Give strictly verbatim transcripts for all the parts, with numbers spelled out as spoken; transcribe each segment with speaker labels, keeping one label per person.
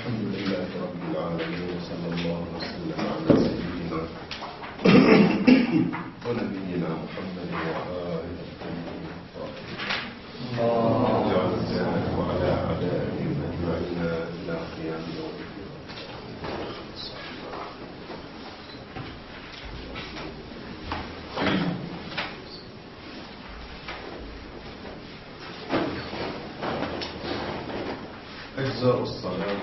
Speaker 1: الحمد لله رب العالمين، وصلى الله وسلم على سيدنا ونبينا محمد وآله الطيبين الطاهرين وعلى أعدائهم أجمعين إلى قيام يوم الدين. أجزاء الصلاة: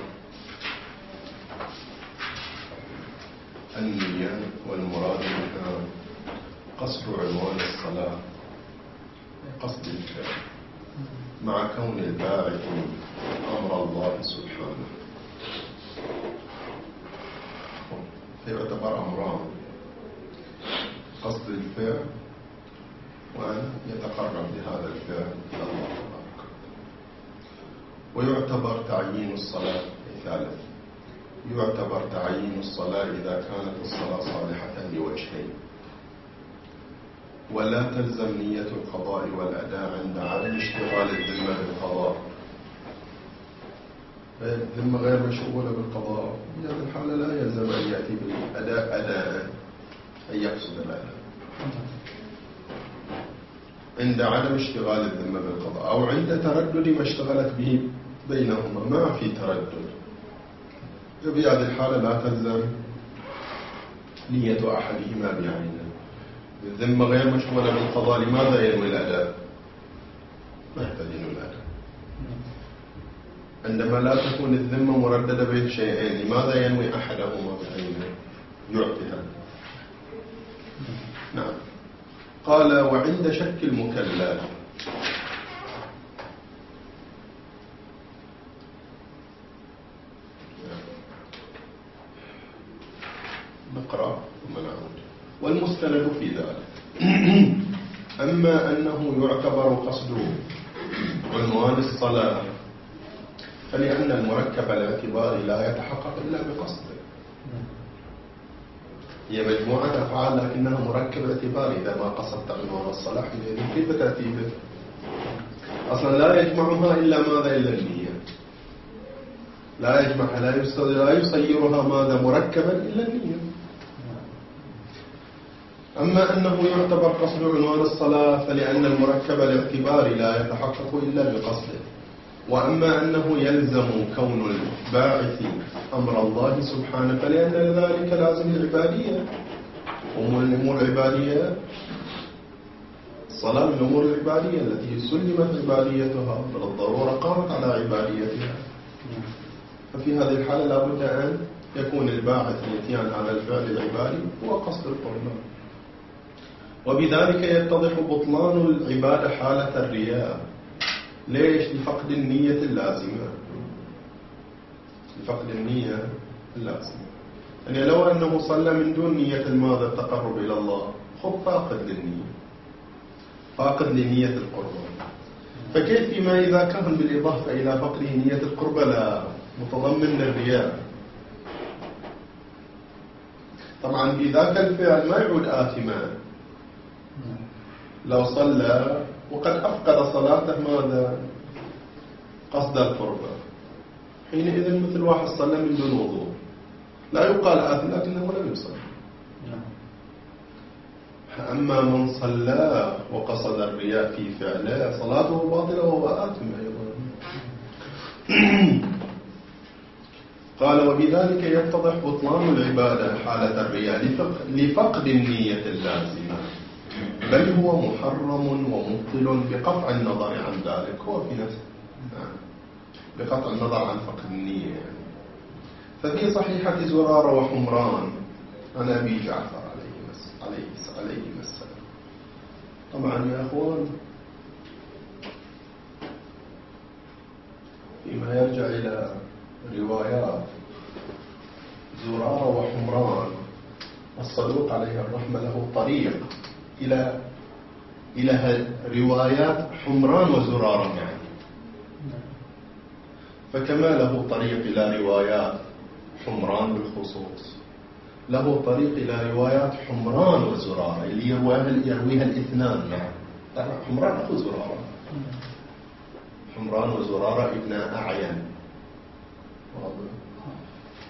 Speaker 1: النية، والمراد منها قصد عنوان الصلاة، قصد الفعل، مع كون الباعث أمر الله سبحانه. فيعتبر أمران: قصد الفعل، وأن يتقرب بهذا الفعل إلى الله تبارك. ويعتبر تعيين الصلاة ثالث، يعتبر تعيين الصلاة إذا كانت الصلاة صالحة لوجهين، ولا تلزم نية القضاء والأداء عند عدم اشتغال الذمة بالقضاء. الذمة غير مشغولة بالقضاء، في هذه الحالة لا يلزم أن يأتي بالأداء أداء، أن يقصد الأداء عند عدم اشتغال الذمة بالقضاء، أو عند تردد ما اشتغلت به بينهما، ما في تردد. في هذه الحالة لا تلزم نية أحدهما بعينه. الذمة غير مشغولة بالقضاء، لماذا ينوي الأداء؟ ما يحتاج ينوي الأداء. عندما لا تكون الذمة مرددة بين شيئين، لماذا ينوي أحدهما بعينه؟ يعطيها. نعم. قال: وعند شك المكلف، نقرأ ثم نعود. والمستند في ذلك: أما أنه يعتبر قصد عنوان الصلاة فلأن المركب الاعتباري لا يتحقق إلا بقصده. هي مجموعة أفعال لكنها مركب اعتباري. إذا ما قصدت عنوان الصلاة كيف تأتيه؟ أصلا لا يجمعها إلا ماذا؟ إلا النية. لا يجمعها، لا يصيرها ماذا؟ مركبا إلا النية. أما أنه يعتبر قصد عنوان الصلاة فلأن المركب الاعتباري لا يتحقق إلا بقصده. وأما أنه يلزم كون الباعث أمر الله سبحانه فلأن ذلك لازم العبادية. أمور العبادية، الصلاة من الأمور العبادية التي سلمت عباديتها، فالضرورة قامت على عباديتها. ففي هذه الحالة لا بد أن يكون الباعث الاتيان على الفعل العبادي هو قصد القربان. وبذلك يتضح بطلان العبادة حالة الرياء. ليش؟ لفقد النية اللازمة. لفقد النية اللازمة. يعني لو أنه صلى من دون نية الماذا؟ التقرب إلى الله، خب فاقد للنية، فاقد لنية القربان. فكيف فيما إذا كان بالإضافة إلى فقده نية القربة لا متضمن الرياء؟ طبعا بذاك الفعل ما يعود آثما. لو صلى وقد أفقد صلاته ماذا؟ قصد القربة، حينئذ مثل واحد صلى من دون وضوء، لا يقال آثم لكنه لم يصلي. أما من صلى وقصد الرياء في فعله صلاته باطلة وهو آثم أيضا. قال: وبذلك يتضح بطلان العبادة حالة الرياء لفقد النية اللازمة، بل هو محرم ومبطل بقطع النظر عن ذلك. هو في نفسه بقطع النظر عن فقد النية يعني. ففي صحيحة زرارة وحمران عن أبي جعفر عليه عليه السلام. طبعا يا أخوان فيما يرجع إلى روايات زرارة وحمران، الصدوق عليه الرحمة له طريق إلى إلى روايات حمران وزرارة يعني. فكما له طريق إلى روايات حمران بالخصوص، له طريق إلى روايات حمران وزرارة اللي يرويها, يرويها الاثنان معا. حمران أخو زرارة، حمران وزرارة ابن أعين،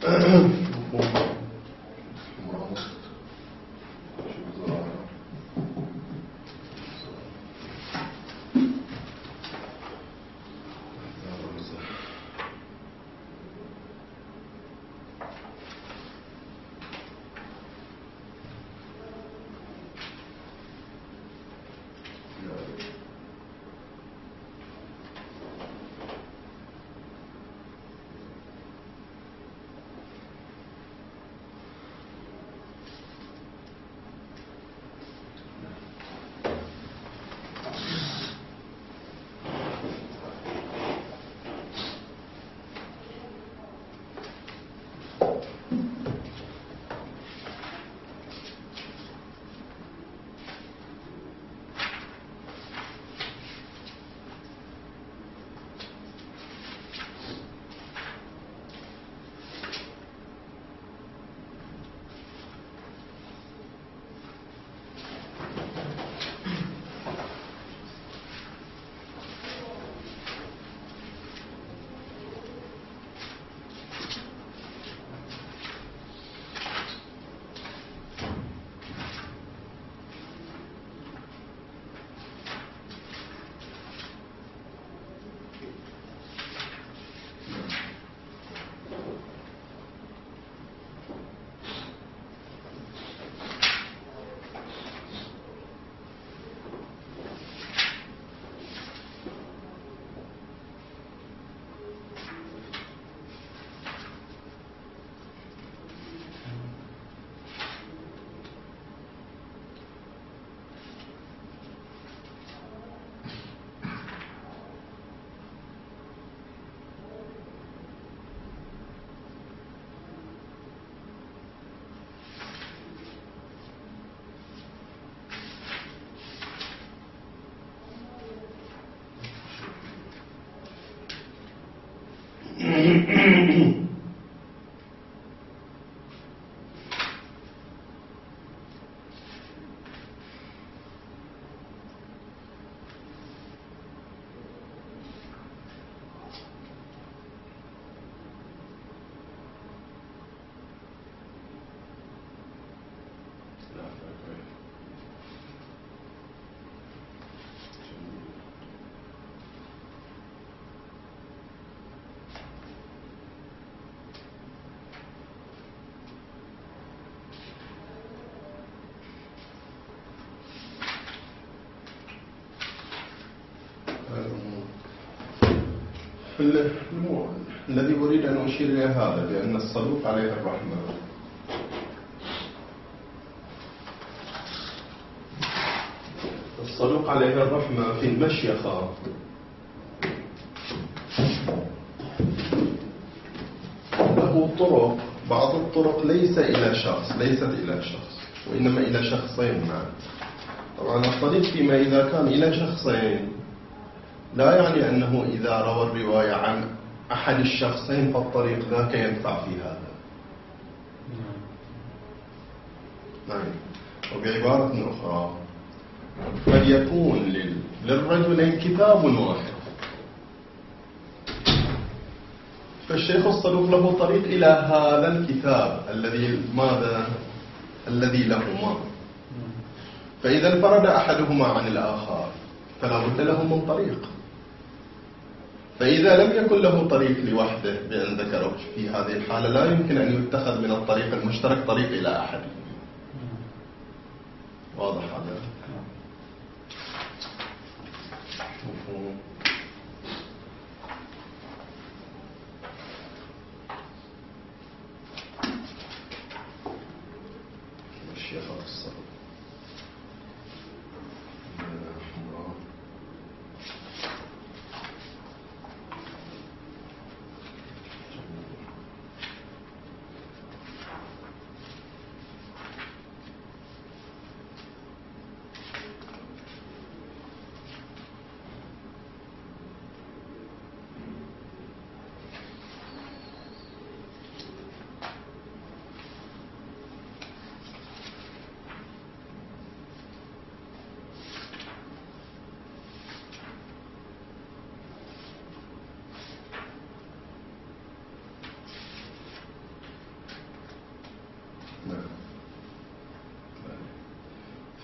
Speaker 1: الذي أريد أن أشير إلى هذا بأن الصدوق عليه الرحمة الصدوق عليه الرحمة في المشيخة له طرق، بعض الطرق ليس إلى شخص ليست إلى شخص وإنما إلى شخصين معا. طبعا الطريق فيما إذا كان إلى شخصين لا يعني أنه إذا روى الرواية عن أحد الشخصين فالطريق ذاك ينفع في هذا. نعم. وبعبارة أخرى قد يكون للرجلين كتاب واحد، فالشيخ الصدوق له طريق إلى هذا الكتاب الذي ماذا الذي لهما، فإذا انفرد أحدهما عن الآخر فلا بد له من طريق، فإذا لم يكن له طريق لوحده بأن ذكره في هذه الحالة لا يمكن أن يتخذ من الطريق المشترك طريق إلى أحد. واضح هذا؟ الشيخ الصدوق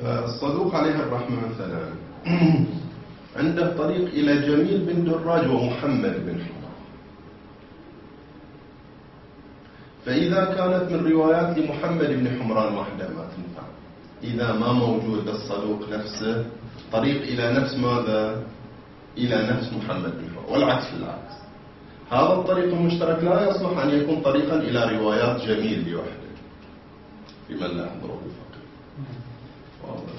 Speaker 1: فالصدوق عليه الرحمة مثلا عنده طريق إلى جميل بن دراج ومحمد بن حمران، فإذا كانت من روايات لمحمد بن حمران وحده ما تنفع، إذا ما موجود الصدوق نفسه طريق إلى نفس ماذا؟ إلى نفس محمد بن حمران، والعكس بالعكس. هذا الطريق المشترك لا يصلح أن يكون طريقا إلى روايات جميل لوحده بمن لا يحضره الفقيه. واضح.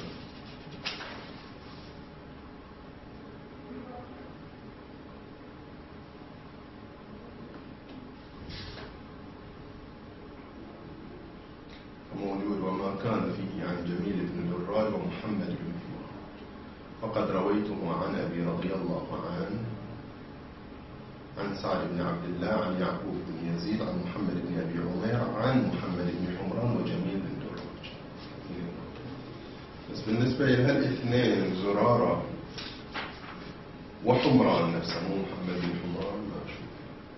Speaker 1: موجود وما كان فيه عن جميل بن دراج ومحمد بن حمران فقد رويته عن أبي رضي الله عنه عن سعد بن عبد الله عن يعقوب بن يزيد عن محمد بن أبي عمير عن محمد بن حمران وجميل بن دراج. بس بالنسبة إلى هالاثنين زرارة وحمران نفسه، مو محمد بن حمران، ما أشوف.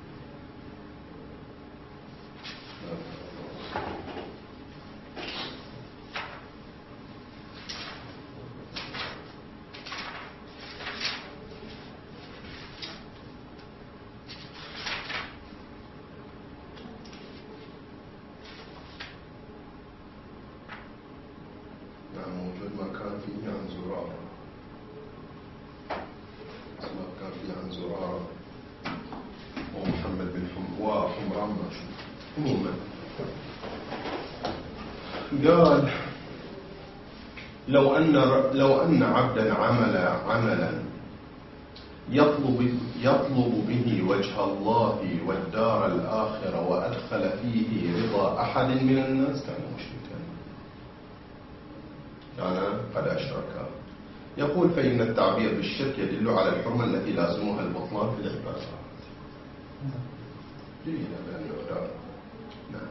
Speaker 1: موجود ما كان فيه عن زرارة، ما كان فيه عن زرارة ومحمد بن حم وحمران ما شو. عموما قال لو أن لو أن عبدا عمل عملا يطلب يطلب به وجه الله والدار الآخرة وأدخل فيه رضا أحد من الناس كان مشركا، كان قد أشرك. يقول فإن التعبير بالشرك يدل على الحرمة التي لازمها البطلان في العبادات. نعم.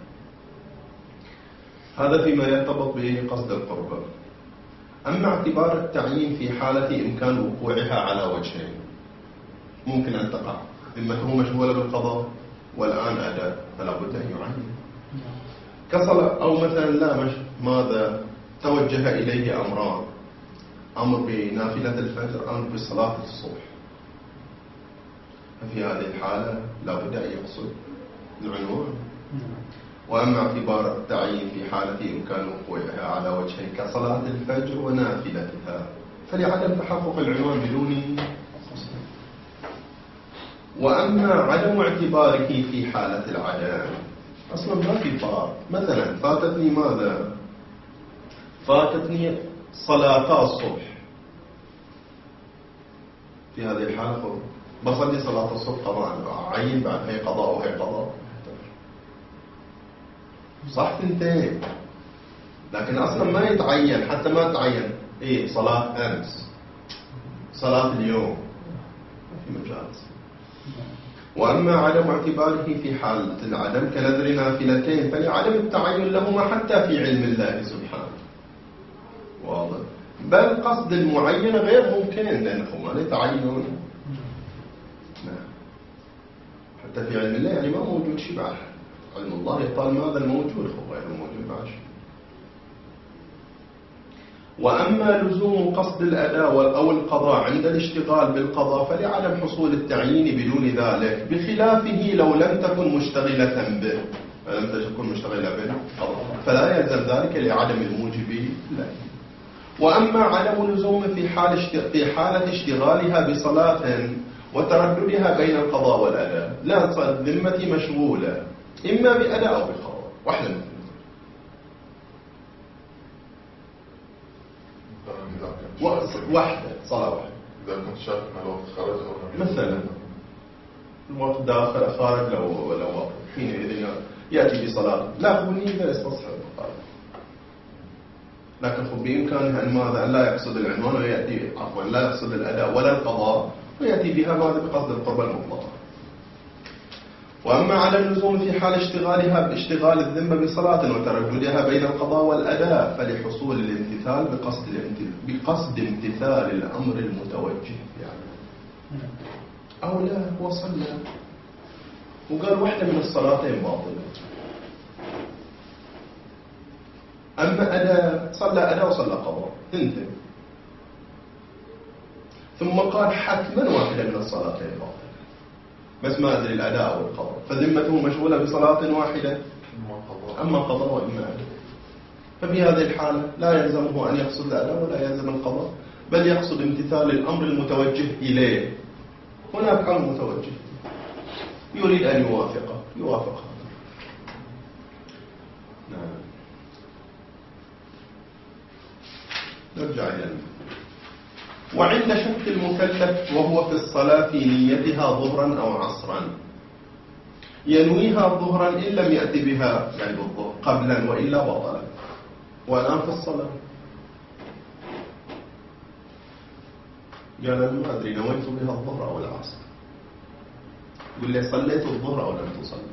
Speaker 1: هذا فيما يرتبط بقصد القربة. أما اعتبار التعيين في حالة إمكان وقوعها على وجهين، ممكن أن تقع ذمته مشغولة بالقضاء والآن أداء فلا بد أن يعين كصلاة، أو مثلا لا مش ماذا توجه إليه أمران، أمر بنافلة الفجر، أمر بصلاة الصبح، ففي هذه الحالة لا بد أن يقصد العنوان. وأما اعتبار التعيين في حالة إمكان وقوعها على وجهين كصلاة الفجر ونافلتها فلعدم تحقق العنوان بدون قصد. وأما عدم اعتباره في حالة العدم أصلا ما في فرق. مثلا فاتتني ماذا؟ فاتتني صلاة الصبح، في هذه الحالة بصلي صلاة الصبح طبعا أعين بعد هي قضاء وهي قضاء، صح تنتهي، لكن أصلا ما يتعين، حتى ما تعين إيه صلاة أمس صلاة اليوم، ما في مجاز. وأما عدم اعتباره في حالة العدم كنذر نافلتين فلعدم التعين لهما حتى في علم الله سبحانه. واضح. بل قصد المعين غير ممكن لأنهما لا يتعينون. نعم. حتى في علم الله يعني ما موجود شيء بعد علم الله، يقال ماذا الموجود هو غير الموجود بعد شيء. وأما لزوم قصد الأداء أو القضاء عند الاشتغال بالقضاء فلعدم حصول التعيين بدون ذلك، بخلافه لو لم تكن مشتغلة به، لم تكن مشتغلة به فلا يلزم ذلك لعدم الموجب له. وأما عدم لزوم في حال في حالة اشتغالها بصلاة وترددها بين القضاء والأداء، لا تصل ذمتي مشغولة إما بأداء أو بقضاء، واحدة من واحدة صلاة واحدة.
Speaker 2: إذا كنت شاك ما الوقت خارج
Speaker 1: مثلا الوقت داخل خارج لو لو وقت حينئذ يأتي بصلاة لا هو نية يستصحب القضاء، لكن خب بإمكانه أن ماذا أن لا يقصد العنوان ويأتي عفوا لا يقصد الأداء ولا القضاء ويأتي بها ماذا بقصد القربة المطلقة. وأما على اللزوم في حال اشتغالها باشتغال الذمة بصلاة وترددها بين القضاء والأداء فلحصول الامتثال بقصد بقصد امتثال الأمر المتوجه يعني. أو لا هو صلى وقال واحدة من الصلاتين باطلة أما أداء صلى أداء وصلى قضاء انتهى. ثم قال حتما واحدة من الصلاتين باطلة، بس ما أدري الأداء أو القضاء، فذمته مشغولة بصلاة واحدة أما قضاء وإما أداء. ففي هذه الحالة لا يلزمه أن يقصد الأداء ولا يلزم القضاء، بل يقصد امتثال الأمر المتوجه إليه. هناك أمر متوجه يريد أن يوافقه يوافقه. نعم. نرجع إلى المثال. وعند شك المكلف وهو في الصلاة في نيتها ظهرا أو عصرا، ينويها ظهرا إن لم يأتي بها يعني بالظهر قبلا وإلا بطلا. والآن في الصلاة قال أنا ما أدري نويت بها الظهر أو العصر، يقول لي صليت الظهر أو لم تصلي،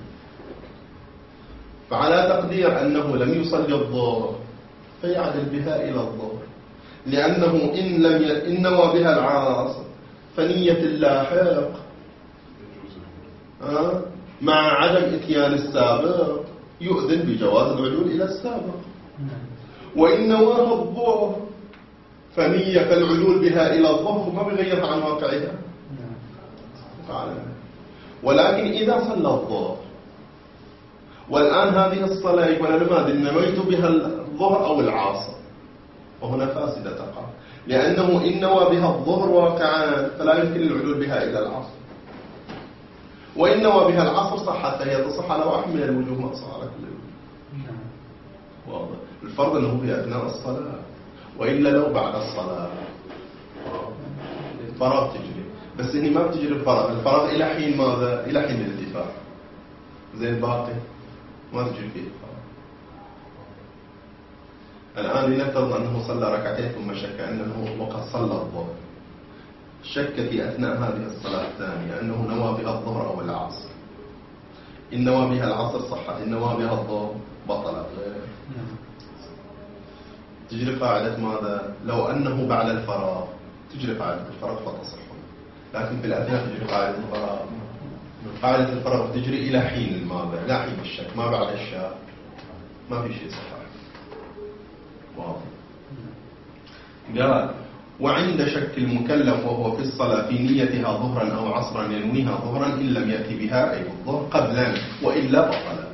Speaker 1: فعلى تقدير أنه لم يصلي الظهر فيعدل بها إلى الظهر، لأنه إن لم ي... إن نوى بها العاصر فنية اللاحق أه؟ مع عدم إتيان السابق يؤذن بجواز العدول إلى السابق. وإن نواها الظهر فنية العدول بها إلى الظهر ما بغيرها عن واقعها. ولكن إذا صلى الظهر والآن هذه الصلاة يقول أنا ما أدري نويت بها الظهر أو العصر، وهنا فاسدة تقع، لأنه إن نوى بها الظهر واقعا فلا يمكن العدول بها إلى العصر. وإن نوى بها العصر صحت، فهي تصح على واحد من الوجوه ما تصح على كل الوجوه. واضح. الفرض أنه في أثناء الصلاة، وإلا لو بعد الصلاة الفراغ تجري، بس هنا ما بتجري الفراغ، الفراغ إلى حين ماذا؟ إلى حين الاتفاق. زي الباقي ما تجري فيه الفراغ. الآن لنفترض أنه صلى ركعتين ثم شك أنه وقد صلى الظهر، شك في أثناء هذه الصلاة الثانية أنه نوى بها الظهر أو العصر. إن نوى بها العصر صحت، إن نوى بها الظهر بطلت. تجري قاعدة ماذا؟ لو أنه بعد الفراغ تجري قاعدة الفراغ فتصح، لكن في الأثناء تجري قاعدة الفراغ. قاعدة الفراغ تجري إلى حين الماذا؟ لا حين الشك، ما بعد الشك ما في شيء صحيح. واضح. قال وعند شك المكلف وهو في الصلاة في نيتها ظهرا أو عصرا ينويها ظهرا إن لم يأتي بها أي الظهر قبلا وإلا بطلا.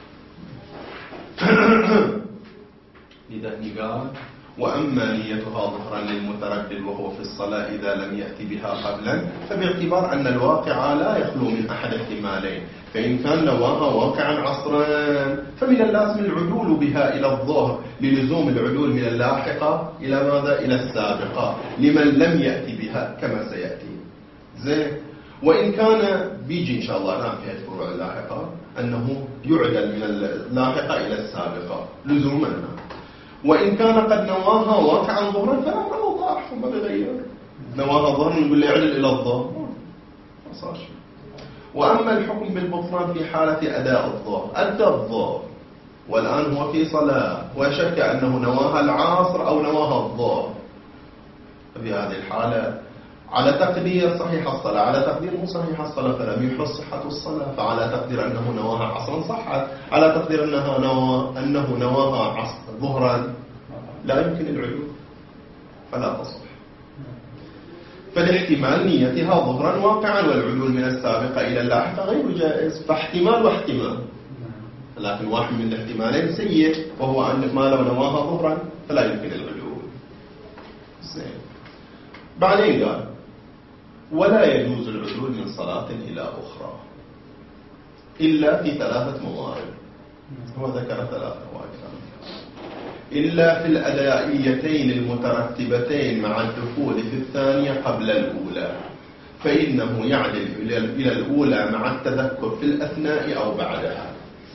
Speaker 1: لذلك قال وأما نيتها ظهرا للمتردد وهو في الصلاة إذا لم يأتي بها قبلا فباعتبار أن الواقع لا يخلو من أحد احتمالين، فإن كان نواها واقعا عصرا فمن اللازم العدول بها إلى الظهر للزوم العدول من اللاحقة إلى ماذا؟ إلى السابقة لمن لم يأتي بها كما سيأتي. زين. وإن كان بيجي إن شاء الله الآن في الفروع اللاحقة أنه يعدل من اللاحقة إلى السابقة لزوما. وإن كان قد نواها واقعا ظهرا فالأمر أوضح وما بغير، نواها ظهرا نقول له يعدل إلى الظهر ما صار شيء. وأما الحكم بالبطلان في حالة أداء الظهر، أدى الظهر والآن هو في صلاة وشك أنه نواها العصر أو نواها الظهر، ففي هذه الحالة على تقدير صحيح الصلاة، على تقدير مو صحيح الصلاة فلم يحرص صحة الصلاة، فعلى تقدير أنه نواها عصرا صحت، على تقدير أنها نوا أنه نواها عصر ظهرا لا يمكن العدول فلا تصح. فالاحتمال نيتها ظهرا واقعا والعدول من السابقة إلى اللاحقة غير جائز، فاحتمال واحتمال، لكن واحد من الاحتمالين سيء وهو أن ما لو نواها ظهرا فلا يمكن العدول. زين. بعدين قال ولا يجوز العدول من صلاة إلى أخرى إلا في ثلاثة موارد، هو ذكر ثلاثة وأكثر، إلا في الأدائيتين المترتبتين مع الدخول في الثانية قبل الأولى، فإنه يعدل إلى الأولى مع التذكر في الأثناء أو بعدها.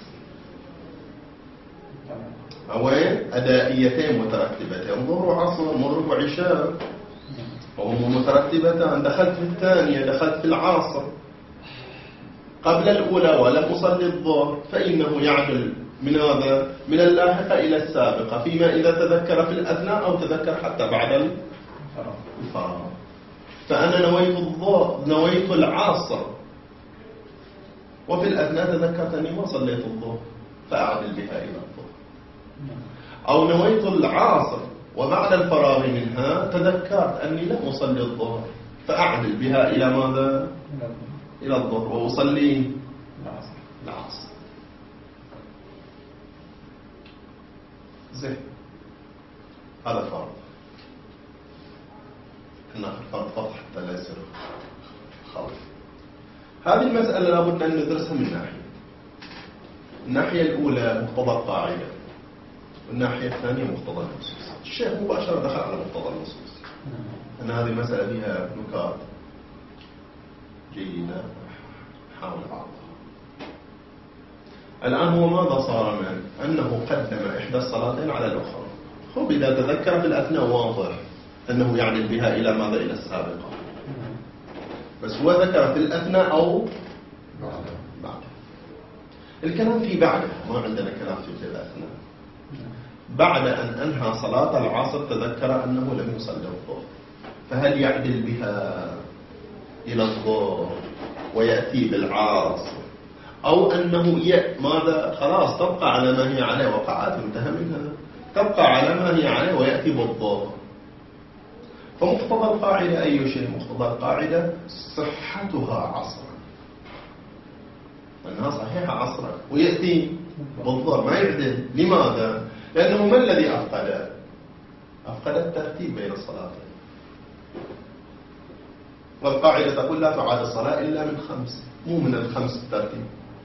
Speaker 1: أوين؟ أدائيتين مترتبتين، ظهر وعصر، مغرب وعشاء، وهم مترتبتان، دخلت في الثانية دخلت في العصر قبل الأولى ولم أصلي الظهر، فإنه يعدل من هذا من اللاحقة إلى السابقة فيما إذا تذكر في الأثناء أو تذكر حتى بعد الفراغ. فأنا نويت الظهر نويت العصر وفي الأثناء تذكرت أني ما صليت الظهر فأعدل بها إلى الظهر. أو نويت العصر وبعد الفراغ منها تذكرت أني لم أصلي الظهر فأعدل بها إلى ماذا؟ إلى الظهر وأصلي العصر. زين، هذا فرض. ناخذ فرض فقط حتى لا يصير خلط. هذه المسألة لابد أن ندرسها من ناحية. الناحية الأولى مقتضى القاعدة، والناحية الثانية مقتضى النصوص. الشيخ مباشرة دخل على مقتضى النصوص، أن هذه المسألة فيها نكات جيدة حاول بعضها. الآن هو ماذا صار من أنه قدم إحدى الصلاتين على الأخرى. هو إذا تذكر في الأثناء واضح أنه يعدل بها إلى ماذا؟ إلى السابقة. بس هو ذكر في الأثناء أو بعد. الكلام في بعده، ما عندنا كلام في الأثناء. بعد أن أنهى صلاة العصر تذكر أنه لم يصلي الظهر، فهل يعدل بها إلى الظهر ويأتي بالعصر، أو أنه ماذا خلاص تبقى على ما هي عليه وقعت انتهى منها، تبقى على ما هي عليه ويأتي بالظهر؟ فمقتضى القاعدة أي شيء؟ مقتضى القاعدة صحتها عصرا، أنها صحيحة عصرا ويأتي بالظهر ما يعدل. لماذا؟ لأنه ما الذي أفقد؟ أفقد الترتيب بين الصلاتين، والقاعدة تقول لا تعاد الصلاة إلا من خمس، مو من الخمس الترتيب.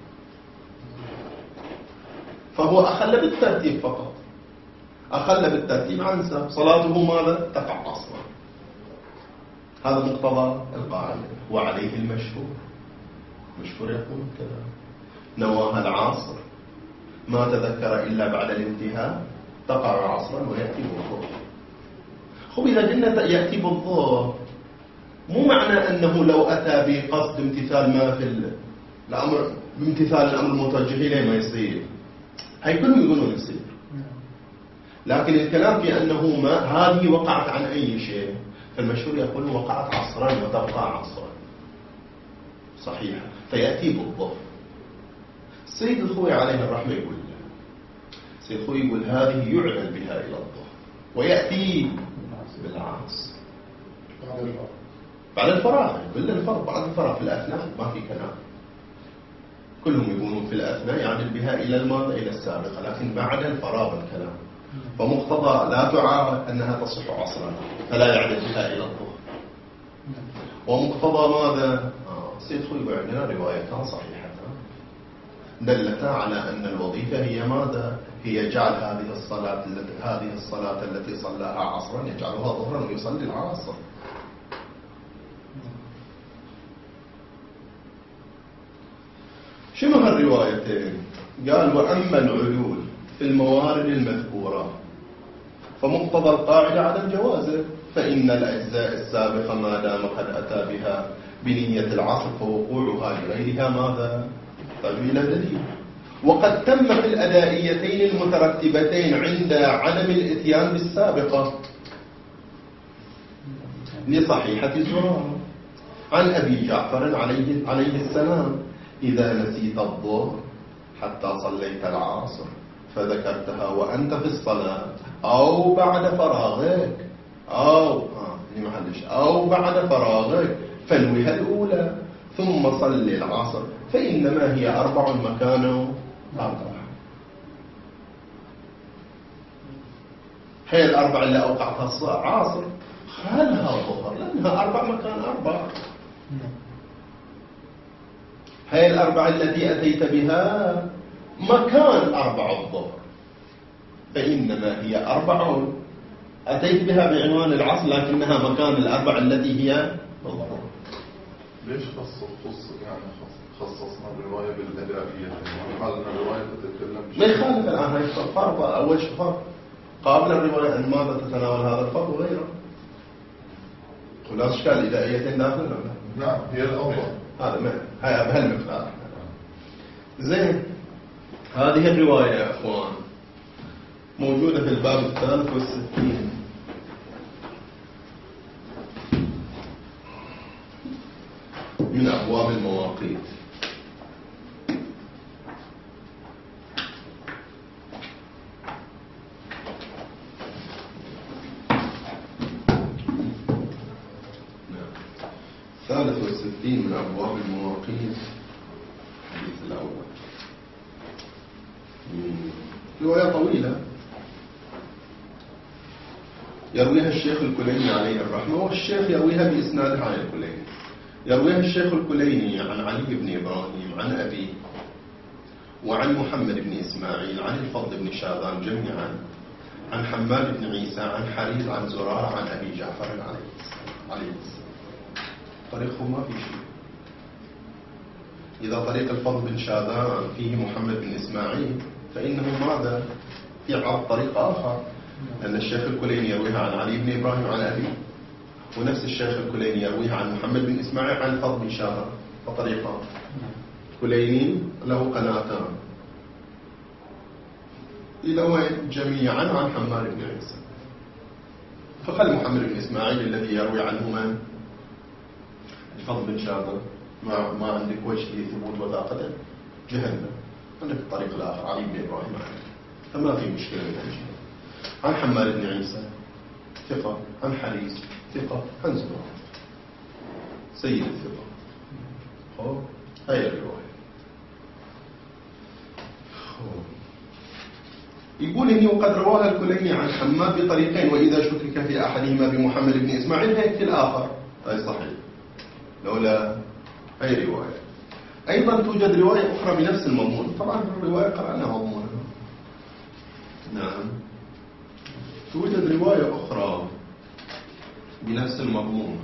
Speaker 1: فهو أخل بالترتيب فقط، أخل بالترتيب عن سبب صلاته ماذا؟ تقع عصرا. هذا مقتضى القاعدة وعليه المشهور. المشهور يقول كذا: نواها العصر ما تذكر إلا بعد الانتهاء تقع عصرا ويأتي بالظهر. خب إذا قلنا يأتي بالظهر مو معنى أنه لو أتى بقصد امتثال ما في الأمر، بامتثال الأمر المتوجه إليه ما يصير، هاي كلهم يقولون يصير. لكن الكلام في أنه ما هذه وقعت عن أي شيء، فالمشهور يقول وقعت عصرا وتبقى عصرا صحيحة فيأتي بالظهر. السيد الخوي عليه الرحمة يقول السيد الخوي يقول هذه يعلن بها إلى الظهر ويأتي بالعصر بعد الفراغ. كل الفرق بعد الفراغ، في الأثناء ما في كلام، كلهم يقولون في الأثناء يعدل بها إلى الماضي إلى السابقة، لكن بعد الفراغ الكلام. فمقتضى لا تعارض أنها تصح عصرا فلا يعدل بها إلى الظهر. ومقتضى ماذا؟ آه. سيد خوي عندنا روايتان صحيحتان دلتا على أن الوظيفة هي ماذا؟ هي جعل هذه الصلاة التي هذه الصلاة التي صلاها عصرا يجعلها ظهرا ويصلي العصر. شنو هالروايتين؟ قال وأما العدول في الموارد المذكورة فمقتضى القاعدة عدم جوازه، فإن الأجزاء السابقة ما دام قد أتى بها بنية العصر فوقوعها لغيرها ماذا؟ يحتاج إلى دليل. وقد تم في الأدائيتين المترتبتين عند عدم الإتيان بالسابقة لصحيحة زرارة عن أبي جعفر عليه, عليه السلام: إذا نسيت الظهر حتى صليت العصر فذكرتها وأنت في الصلاة أو بعد فراغك أو آه محلش أو بعد فراغك فانوها الأولى ثم صل العصر فإنما هي أربع مكان أربع. هي الأربع اللي أوقعتها عصر خلها ظهر لأنها أربع مكان أربع. هي الأربع التي أتيت بها مكان أربع الظهر فإنما هي أربع أتيت بها بعنوان العصر لكنها مكان الأربع التي هي الظهر.
Speaker 2: ليش خص خص يعني خصصنا الرواية بالأدائية؟ قال أن الرواية تتكلم
Speaker 1: ما يخالف الآن هاي فرق. أول شيء فرق قابل الرواية أن ماذا تتناول هذا الفرق وغيره. ولا أشكال الأدائيتين داخلنا.
Speaker 2: نعم هي الأفضل.
Speaker 1: هذا ما هاي بهالمقدار. زين، هذه الرواية يا أخوان موجودة في الباب الثالث والستين من أبواب المواقيت. وستين من أبواب المواقيت. الحديث الأول رواية طويلة يرويها الشيخ الكليني عليه الرحمة، والشيخ يرويها بإسنادها عن الكليني. يرويها الشيخ الكليني عن علي بن إبراهيم عن أبيه، وعن محمد بن إسماعيل عن الفضل بن شاذان جميعا، عن حماد بن عيسى عن حريز عن زرارة عن أبي جعفر عليه السلام. طريقهم ما في شيء. إذا طريق الفضل بن شاذان فيه محمد بن إسماعيل فإنه ماذا؟ في عرض طريق آخر، لأن الشيخ الكليني يرويها عن علي بن إبراهيم عن أبيه، ونفس الشيخ الكليني يرويها عن محمد بن إسماعيل عن الفضل بن شاذان، فطريقان. الكليني له قناتان إلى وين؟ جميعا عن حماد بن عيسى. فخل محمد بن إسماعيل الذي يروي عنه من؟ الفضل بن شاذان، ما ما عندك وجه لثبوت وثاقته، جهنم. عندك الطريق الآخر علي بن إبراهيم عنه، فما في مشكلة من هالجهة. عن حماد بن عيسى ثقة، عن حريز ثقة، عن زرارة سيد الثقة. خب هاي الرواية. يقول إني وقد رواها الكليني عن حماد بطريقين، وإذا شكك في أحدهما بمحمد بن إسماعيل فيكفي الآخر. هاي صحيح لولا هاي رواية. أيضا توجد رواية أخرى بنفس المضمون، طبعا الرواية قرأنا مضمونها. نعم توجد رواية أخرى بنفس المضمون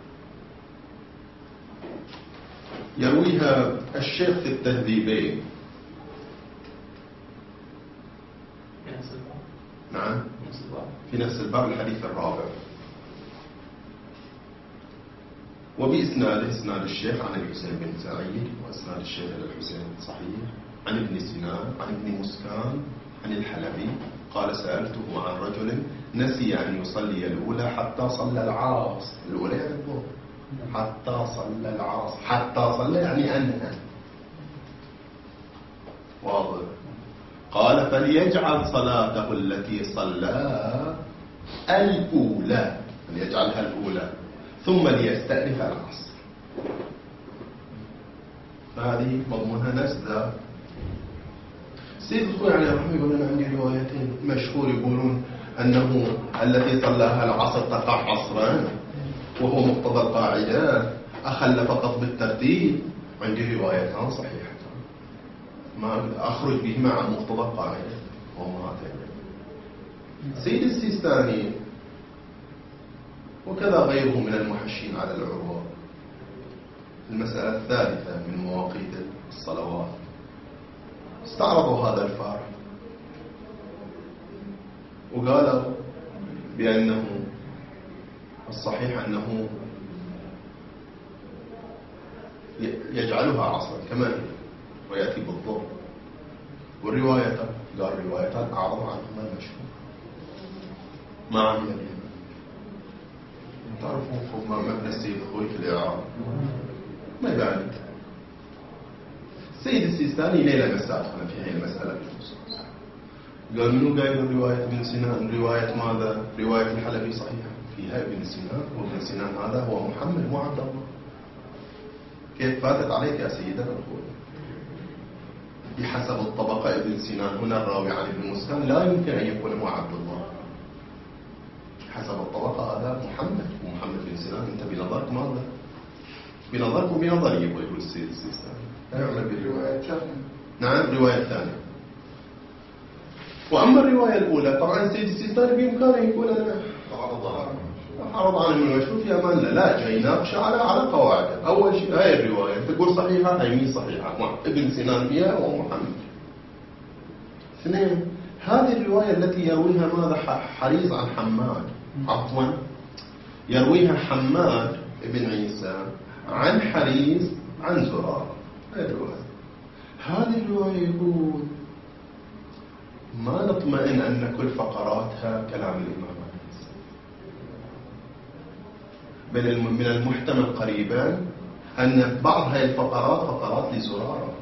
Speaker 1: يرويها الشيخ في التهذيبين. نعم في نفس الباب الحديث الرابع، وبإسناد إسناد الشيخ عن الحسين بن سعيد، وإسناد الشيخ إلى الحسين صحيح، عن ابن سنان عن ابن مسكان عن الحلبي قال سألته عن رجل نسي أن يصلي الأولى حتى صلى العصر. الأولى يعني الظهر، حتى صلى العصر، حتى صلى يعني أنهى. واضح. قال فليجعل صلاته التي صلى الأولى، فليجعلها الأولى ثم ليستأنف العصر. فهذه مضمونها نفس ذا. سيد الخوي عليه الرحمة يقول أنا عندي روايتين مشهور يقولون أنه التي صلاها العصر تقع عصرا، وهو مقتضى القاعدة، أخل فقط بالترتيب. عندي روايتان صحيحة ما أخرج بهما عن مقتضى القاعدة وما هاتين. سيد السيستاني وكذا غيره من المحشين على العروة المسألة الثالثة من مواقيت الصلوات استعرضوا هذا الفارق وقالوا بأنه الصحيح أنه يجعلها عصرا كما هي ويأتي بالضبط، والرواية قال الروايتان أعظم عنهما المشهور. ما عمل اليمن تعرفون ما مبنى السيد الخوي في الإعراب ما يبعد. السيد السيستاني ليلة مساء في هذه المسألة بالخصوص قال منو قايل الرواية ابن سنان؟ رواية ماذا؟ رواية الحلبي صحيحة فيها ابن سنان، وابن سنان هذا هو محمد مو عبد الله. كيف فاتت عليك يا سيدنا الخوي؟ بحسب الطبقة ابن سنان هنا الراوي عن ابن مسكان لا يمكن أن يكون مع عبد الله. حسب الطبقة هذا محمد، ومحمد بن سنان أنت بنظرك ماذا؟ بنظرك وبنظري يقول السيد السيستاني لا يعمل بالرواية. نعم رواية ثانية. وأما الرواية الأولى طبعا السيد السيستاني بإمكانه يقول أنا عرض عن المشهور في أمان لا لا جاي يناقش على على قواعد. أول شيء هاي الرواية تقول صحيحة، هاي مين صحيحة؟ ابن سنان فيها ومحمد. اثنين هذه الرواية التي يرويها ماذا؟ حريز عن حماد، عفوا يرويها حماد ابن عيسى عن حريز عن زرارة. هذه الرواية هذه الرواية يقول ما نطمئن أن كل فقراتها كلام الإمام، بل من المحتمل قريبا أن بعض هذه الفقرات فقرات لزرارة.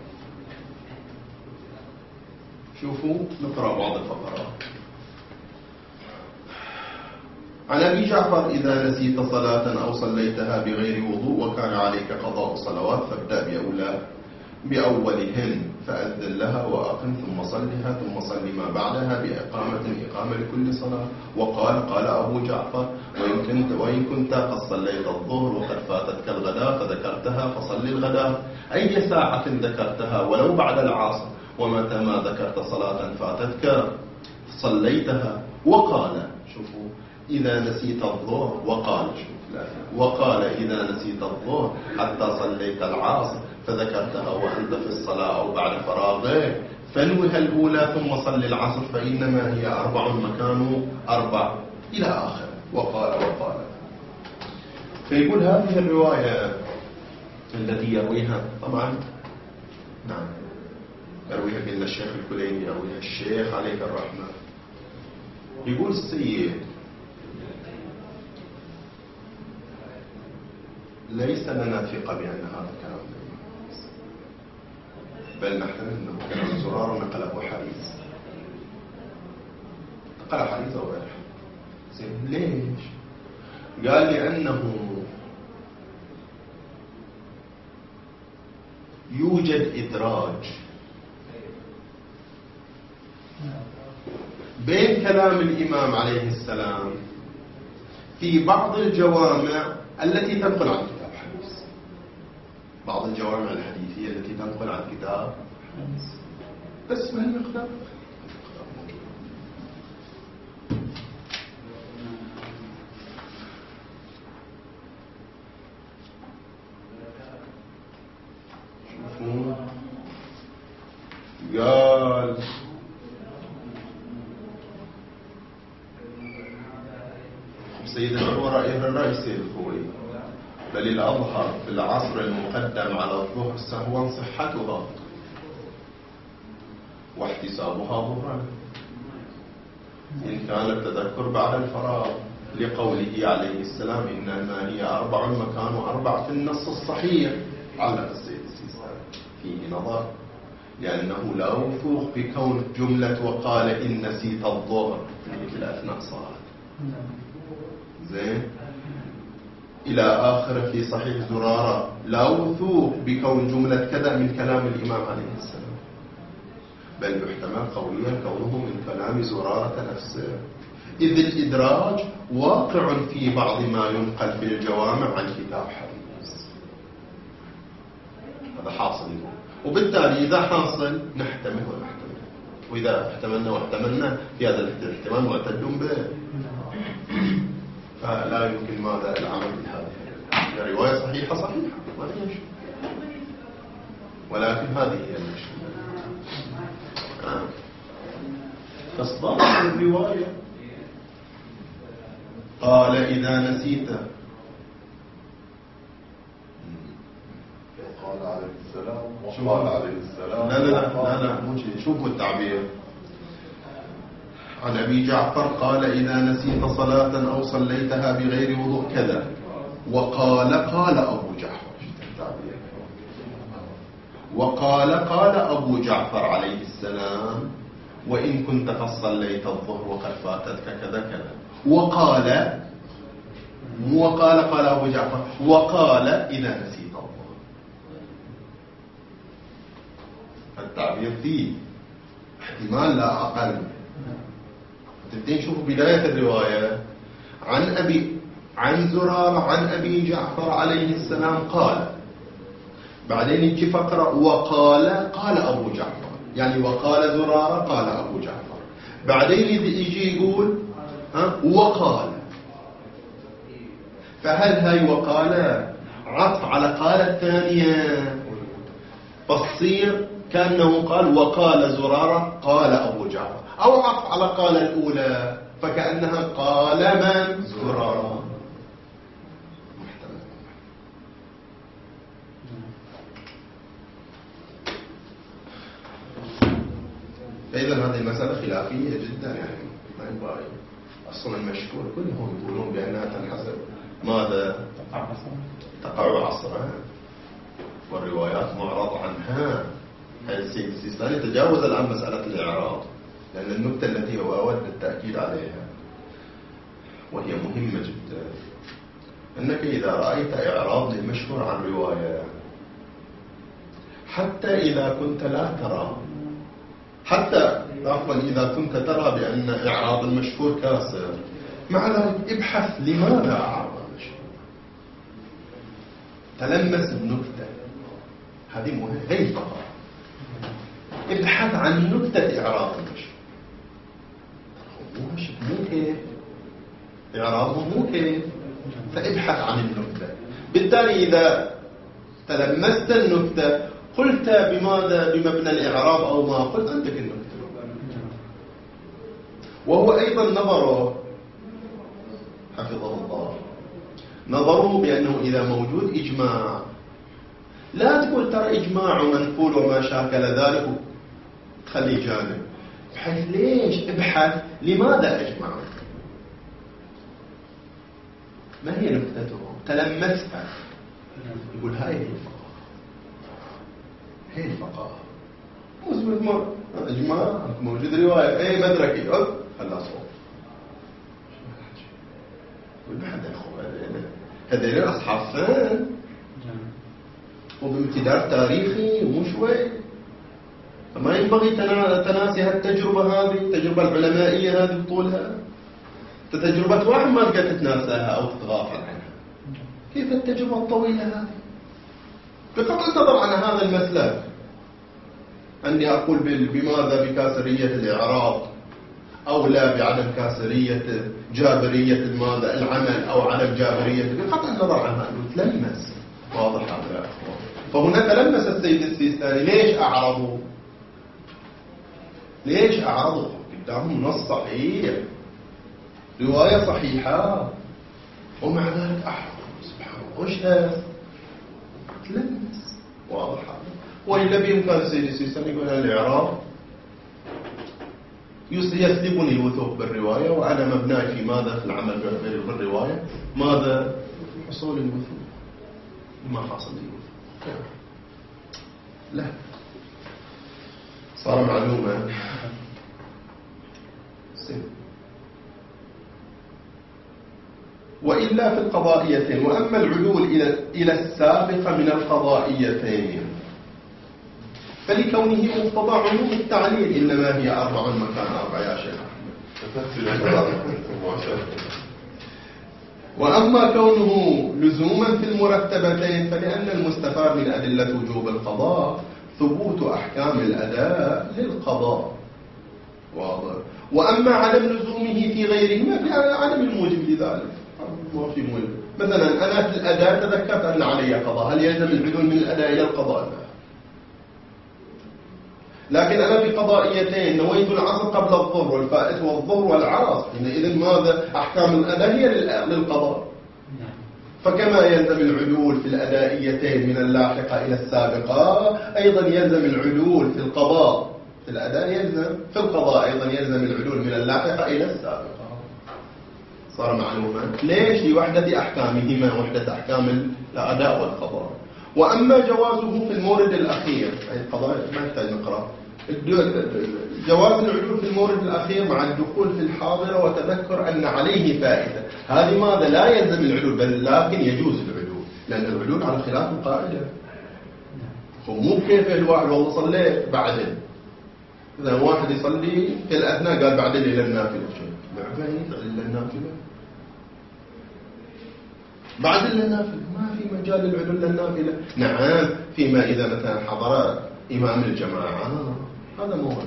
Speaker 1: شوفوا نقرأ بعض الفقرات. عن أبي جعفر إذا نسيت صلاة أو صليتها بغير وضوء وكان عليك قضاء صلوات فابدأ بأولى بأولهن فأذن لها وأقم ثم صلها ثم صل ما بعدها بإقامة إقامة لكل صلاة. وقال قال أبو جعفر وإن كنت, وإن كنت قد صليت الظهر وقد فاتتك الغداء فذكرتها فصل الغداء أي ساعة ذكرتها ولو بعد العصر ومتى ما ذكرت صلاة فاتتك صليتها. وقال شوفوا إذا نسيت الظهر وقال شوف لا وقال إذا نسيت الظهر حتى صليت العصر فذكرتها وأنت في الصلاة أو بعد فراغك فانوها الأولى ثم صل العصر فإنما هي أربع مكان أربع إلى آخر. وقال وقال فيقول هذه الرواية التي يرويها طبعا نعم يرويها قلنا الشيخ الكليني يرويها الشيخ عليه الرحمة. يقول السيد ليس لنا ثقة بأن هذا الكلام بل نحتمل أنه كلام زرار نقله حريز نقل حريز أو غيره. زين ليش؟ قال لأنه يوجد إدراج بين كلام الإمام عليه السلام في بعض الجوامع التي تنقل عن كتاب حديث بعض الجوامع الحديثية التي تنقل عن كتاب حديث بس ما المقدار شوفوا قال سيدنا هو رأيه الرئيسي الخوي بل الأظهر في العصر المقدم على الظهر سهوا صحتها واحتسابها ظهرا إن كان التذكر بعد الفراغ لقوله عليه السلام إنما هي أربع مكان أربع في النص الصحيح علق السيد السيستاني فيه نظر لأنه لا وثوق بكون جملة وقال إن نسيت الظهر في أثناء صلاة زين إلى آخر في صحيح زرارة لا وثوق بكون جملة كذا من كلام الإمام عليه السلام بل يحتمل قويا كونه من كلام زرارة نفسه إذ الإدراج واقع في بعض ما ينقل في الجوامع عن كتاب حديث. هذا حاصل وبالتالي إذا حاصل نحتمل ونحتمل وإذا احتملنا واحتملنا في هذا الاحتمال معتد به فلا يمكن ماذا العمل بهذه الرواية صحيحة صحيحة ما هي شيء ولكن هذه هي المشكلة. تصدق الرواية قال إذا نسيت
Speaker 2: قال عليه السلام وقال عليه السلام
Speaker 1: لا لا لا لا مو شيء. شوفوا التعبير عن أبي جعفر قال إذا نسيت صلاة أو صليتها بغير وضوء كذا وقال قال أبو جعفر وقال قال أبو جعفر عليه السلام وإن كنت قد صليت الظهر وقد فاتتك كذا كذا وقال مو وقال قال أبو جعفر وقال إذا نسيت الظهر. التعبير فيه احتمال لا أقل. تبدين شوفوا بداية الرواية عن أبي عن زرارة عن أبي جعفر عليه السلام قال بعدين يجي فقرة وقال قال أبو جعفر يعني وقال زرارة قال أبو جعفر بعدين يجي يقول ها وقال. فهل هاي وقال عطف على قال الثانية فتصير كأنه قال وقال زرارة قال أبو جعفر أو عطف على قال الأولى فكأنها قال من زرارة. فإذا هذه المسألة خلافية جدا يعني ما ينبغي أصلا المشهور كلهم يقولون بأنها تنحسب ماذا تقع عصرها والروايات معرض عنها. السيد السيستاني تجاوز الآن مسألة الإعراض لأن النكتة التي هو أود التأكيد عليها وهي مهمة جدا، أنك إذا رأيت إعراض للمشهور عن رواية، حتى إذا كنت لا ترى، حتى عفوا إذا كنت ترى بأن إعراض المشهور كاسر، مع ذلك ابحث لماذا أعرض المشهور، تلمس النكتة، هذه مهمة، هي فقط ابحث عن نكتة إعراض المشهور. مو كيف إعراضه مو كيف، فابحث عن النكتة. بالتالي إذا تلمست النكتة قلت بماذا بمبنى الإعراب أو ما قلت عندك النكتة. وهو أيضا نظره حفظه الله، نظره بأنه إذا موجود إجماع لا تقول ترى إجماع ومنقول وما شاكل ذلك خلي جانب، بحيث ليش ابحث لماذا أجمع، ما هي نكتته، تلمسها، يقول هاي هي الفقه، هي الفقه مزبط مر إجماع موجود رواية أي مدركي أب خلاص والبحث الأخوة هذين أصحاب فن وبامتداد تاريخي مو شوي، فما ينبغي تناسي هالتجربة هذه، التجربة العلمائية هذه طولها، تجربة واحد ما تقدر تتناساها أو تتغافل عنها، كيف التجربة الطويلة هذه؟ بقطع النظر عن هذا المسلك، أني أقول بماذا بكاسرية الإعراض أو لا بعدم كاسرية جابرية الماذا العمل أو عدم جابرية، بقطع النظر عن هذا تلمس، واضح هذا يا أخوان. فهنا تلمس السيد السيستاني، ليش أعرضوا؟ ليش أعرضوا؟ قدامهم نص صحيح، رواية صحيحة، ومع ذلك أحرضوا سبحان الله، وش هذا؟ تلمس، واضح هذا. وإلا بإمكان السيد السيستاني يقول الإعراب يسلبني الوثوق بالرواية وأنا مبناي في ماذا؟ في العمل بالرواية، ماذا؟ حصول الوثوق، ما حصل الوثوق، لا صار معلومة سن. وإلا في القضائيتين. وأما العدول إلى إلى السابقة من القضائيتين فلكونه مقتضى عموم التعليل، إنما هي أربع مكان أربع يا شيخ وأما كونه لزوما في المرتبتين فلأن المستفاد من أدلة وجوب القضاء ثبوت أحكام الأداء للقضاء، واضح. وأما عدم لزومه في غيرهما فعدم الموجب لذلك، ما في موجب. مثلا أنا في الأداء تذكرت أن علي قضاء، هل يلزم العدول من الأداء إلى القضاء؟ لا. لكن أنا في قضائيتين نويت العصر قبل الظهر والفائت والظهر والعصر، إذن ماذا؟ أحكام الأداء هي للقضاء. فكما يلزم العدول في الأدائيتين من اللاحقة إلى السابقة أيضا يلزم العدول في القضاء في الأداء يلزم في القضاء أيضا يلزم العدول من اللاحقة إلى السابقة. صار معلومة ليش؟ لوحدة أحكامهما، وحدة أحكام الأداء والقضاء. وأما جوازه في المورد الأخير، أي القضاء ما يحتاج نقرأ، جواز العدول في المورد الأخير مع الدخول في الحاضرة وتذكر أن عليه فائدة، هذه ماذا؟ لا يلزم العدول بل لكن يجوز العدول، لأن العدول على خلاف القاعدة. ومو كيف الواحد والله صليت بعدين، إذا واحد يصلي في الأثناء قال بعدين إلى النافلة، بعدين إلى النافلة بعد النافلة، ما في مجال العدول للنافلة. نعم فيما إذا مثلا حضر إمام الجماعة هذا موضوع،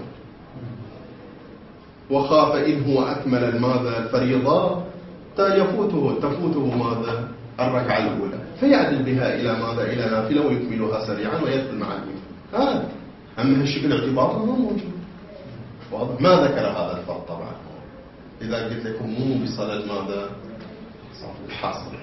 Speaker 1: وخاف إن هو أكمل الماذا الفريضة يفوته تفوته ماذا الركعة الأولى فيعدل بها إلى ماذا إلى نافلة ويكملها سريعا ويدخل مع الإمام. هذا أما هالشكل اعتباطه ما موجود، واضح. ما ذكر هذا الفرق طبعا، إذا قلت لكم مو بصدد ماذا الحصر.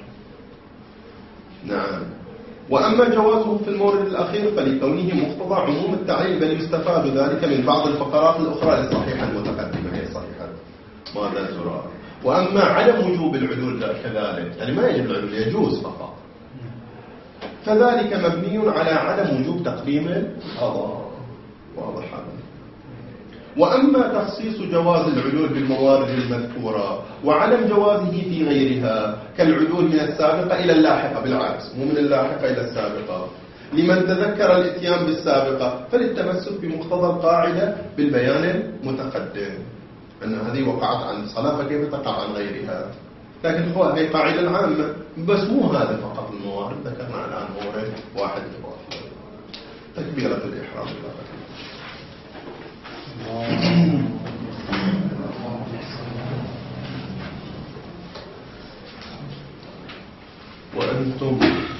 Speaker 1: نعم. وأما جوازه في المورد الأخير فلكونه مقتضى عموم التعليل، بل يستفاد ذلك من بعض الفقرات الأخرى للصحيحة المتقدمة هي صحيحة ماذا الزرار. وأما عدم وجوب العدول كذلك، يعني ما يجب العدول يجوز فقط، فذلك مبني على عدم وجوب تقديم القضاء، واضح هذا. وأما تخصيص جواز العدول بالموارد المذكورة وعدم جوازه في غيرها كالعدول من السابقة إلى اللاحقة، بالعكس مو من اللاحقة إلى السابقة، لمن تذكر الاتيان بالسابقة فللتمسك بمقتضى القاعدة بالبيان المتقدم، أن هذه وقعت عن الصلاة فكيف تقع عن غيرها. لكن هو هي قاعدة عامة، بس مو هذا فقط الموارد، ذكرنا الآن مورد واحد إضافي. تكبيرة الإحرام. وأنتم